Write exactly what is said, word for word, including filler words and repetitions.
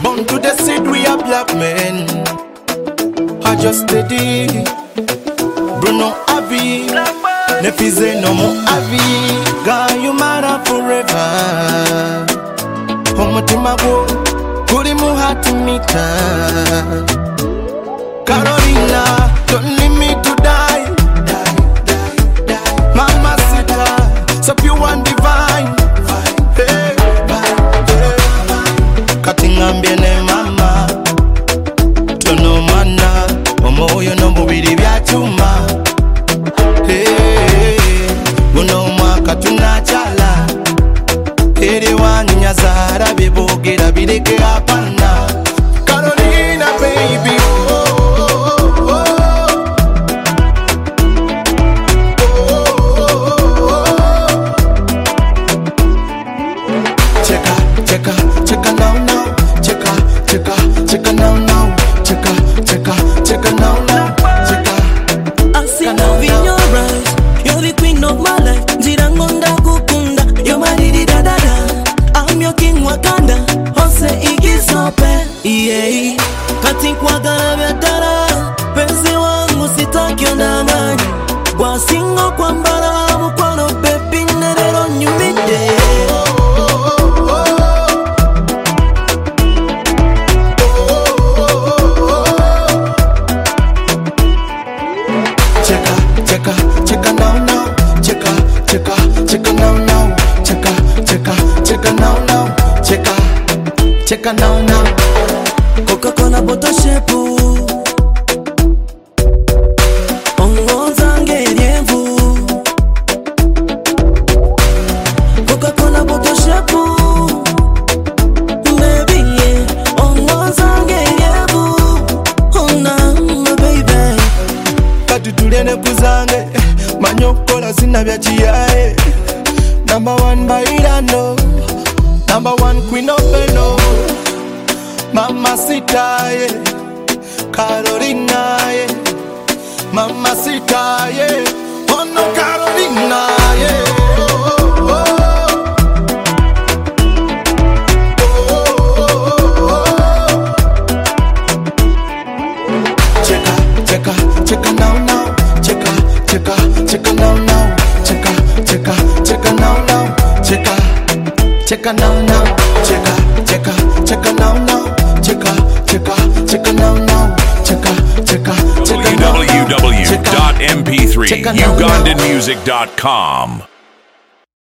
Born to the seed, we are black men. I just steady. Bruno Avi, Nefize no more Avi. God, you matter forever. Homotima go, kuri mu hati mita. Carolina, don't leave me to die. Die, die, die. Mama Sita, so pure and divine. Hey, hey. Cutting ambiene mama. Tono mana, omoyo no mubiri bya chuma. Hey, buno mwaka tunachala. Ere wanyu nyazara bibogera bireke apana. Carolina baby. Checka, checka now now, checka, checka, checka now now, checka, checka, checka now now, checka. I see love in your eyes, you're the queen of my life. Jirangonda kukunda, you're my didi da da da. I'm your king Wakanda, Jose Igisope, yeah. Kati kwa gara betara, penzi wangu sitaki ondanganya. Kwa singo kwa mbara, mukwano baby nerero nyumide. Checka, checka now now, checka, checka, checka now now, checka, checka, checka now now, checka, checka now now. Coca-Cola bottle shape. Ongoza ngerievu. Coca-Cola bottle shape. Baby, yeah. Ongoza ngerievu. Oh na, my baby. Katutulene kuzange, manyokola sina vya chiae. Number one bailando, number one queen of Beno. Mama Sita, yeah. Carolina, yeah. Mama Sita, yeah. Oh no, Carolina, yeah. Oh, oh, oh. Checka, checka, checka now now, checka, checka, checka now now, checka, checka, checka now now, checka, checka now now, checka, checka, checka now now, checka, checka, checka now now, checka, checka, checka now now, w w w dot m p three ugandan music dot com